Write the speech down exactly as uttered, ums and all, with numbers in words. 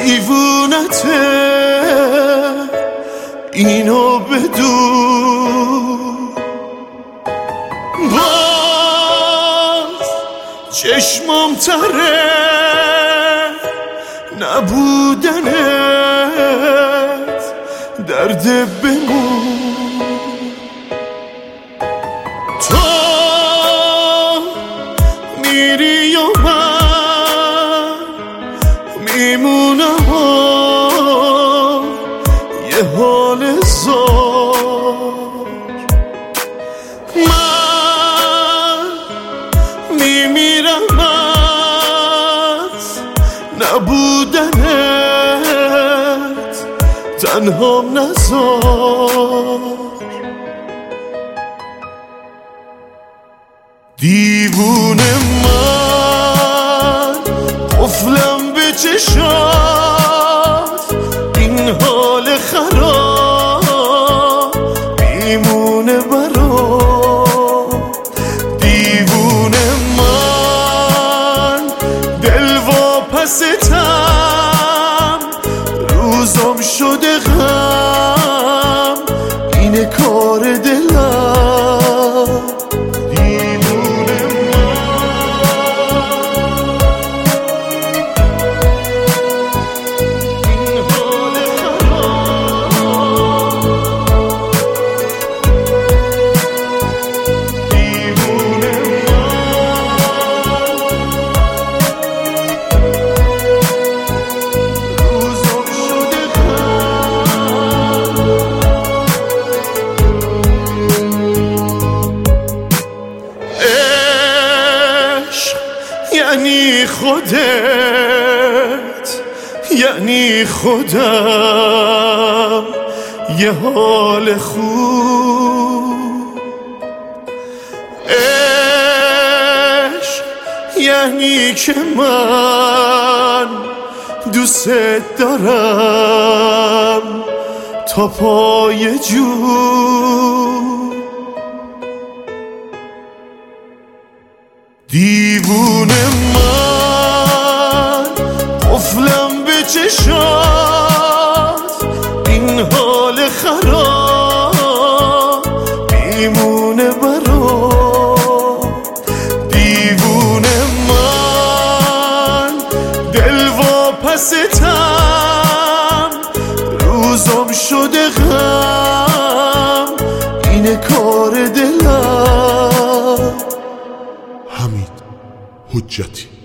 دیوونته اینو بدون. باز چشمام تره نبودنت درد بمون. تو میری و من میمونم و یه حال زار. من میمیرم از نبودنت تنهام نذار. دیوونه من قفلم به چشات، این حال خراب میمونه برام. دیوونه من دل واپستم، روزم شده غم اینه کار دلم. یعنی خودت، یعنی خودم، یه حال خوب. عشق یعنی که من دوست دارم تا پای جون. دیوونه من قفلم به چشات، این حال خراب میمونه برام. دیوونه من دل واپستم، روزم شده غم اینه کار دلم. حمید حجتی.